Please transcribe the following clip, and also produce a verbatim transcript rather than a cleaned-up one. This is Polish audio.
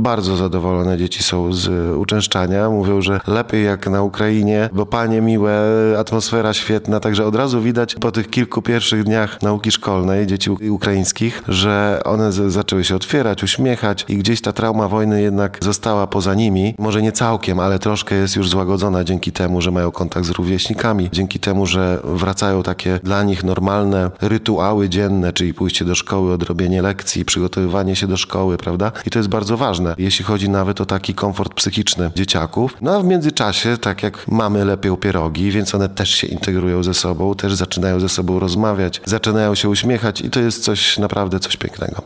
bardzo zadowolone dzieci są z uczęszczania. Mówią, że lepiej jak na Ukrainie, bo panie miłe, atmosfera świetna, także od razu widać po tych kilku pierwszych dniach nauki szkolnej dzieci ukraińskich, że one z- zaczęły się otwierać, uśmiechać i gdzieś ta trauma wojny jednak została poza nimi. Może nie całkiem, ale troszkę jest już złagodzona dzięki temu, że mają kontakt z rówieśnikami, dzięki temu, że wracają takie dla nich normalne rytuały dzienne, czyli pójście do szkoły, odrobienie lekcji, przygotowywanie się do szkoły, prawda? I to jest bardzo ważne, jeśli chodzi nawet o taki komfort psychiczny dzieciaków. No a w międzyczasie, tak jak mamy lepią pierogi, więc one też się integrują ze sobą, też zaczynają ze sobą rozmawiać, zaczynają się uśmiechać i to jest coś naprawdę, coś pięknego.